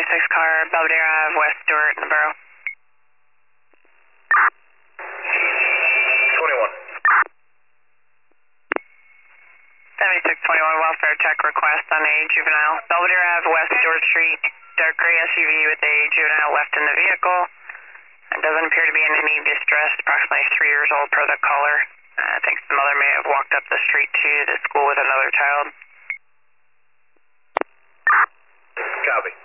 6 car, Belvedere Ave, West Stewart in the borough. 21. 7621 welfare check request on a juvenile. Belvedere Ave, West Stewart Street. Dark gray SUV with a juvenile left in the vehicle. It doesn't appear to be in any distress, approximately 3 years old per the caller. Thinks the mother may have walked up the street to the school with another child. Copy.